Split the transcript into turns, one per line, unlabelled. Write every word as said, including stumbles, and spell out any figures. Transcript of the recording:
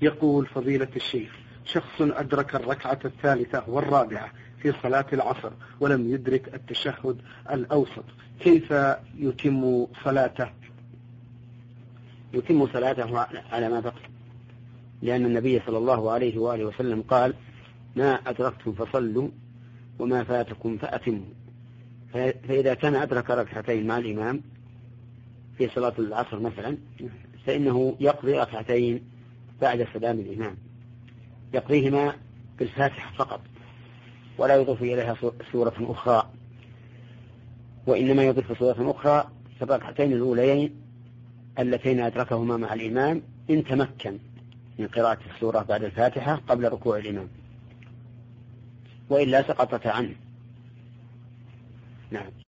يقول فضيلة الشيخ: شخص أدرك الركعة الثالثة والرابعة في صلاة العصر ولم يدرك التشهد الأوسط، كيف يتم صلاته؟
يتم صلاته على ما بقي، لأن النبي صلى الله عليه وآله وسلم قال: ما أدركتم فصلوا وما فاتكم فأتموا. فإذا كان أدرك ركعتين مع الإمام في صلاة العصر مثلا، فإنه يقضي ركعتين بعد سلام الإمام، يقضيهما بالفاتحة فقط، ولا يضيف إليها سورة أخرى، وإنما يضيف سورة أخرى في الركعتين الأوليين اللتين أدركهما مع الإمام إن تمكن من قراءة السورة بعد الفاتحة قبل ركوع الإمام، وإلا سقطت عنه. نعم.